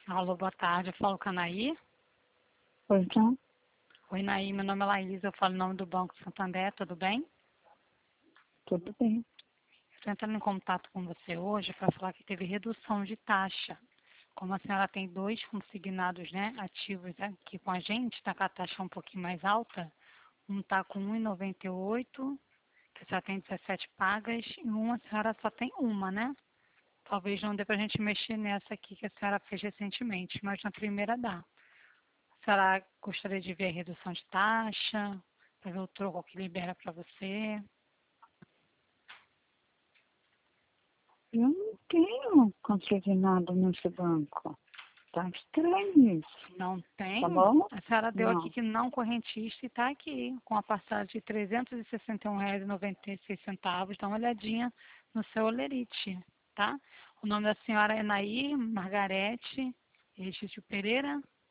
Alô, boa tarde. Eu falo com a Naí. Pois não, Oi, Naí. Meu nome é Laís. Eu falo em nome do Banco Santander. Tudo bem? tudo bem. Estou entrando em contato com você hoje para falar que teve redução de taxa. Como a senhora tem dois consignados, né, ativos aqui com a gente, está com a taxa um pouquinho mais alta. Um está com 1,98, que a senhora tem 17 pagas, e a senhora só tem uma, né? Talvez não dê para a gente mexer nessa aqui que a senhora fez recentemente, mas na primeira dá. A senhora gostaria de ver a redução de taxa, para ver o troco que libera para você? Eu não tenho consignado nesse banco. Tá estranho isso, Não tem? tá bom? A senhora deu aqui Não. que não correntista e está aqui, com a parcela de R$ 361,96. Dá uma olhadinha no seu olerite, tá? O nome da senhora é Nair Margarete Registro Pereira.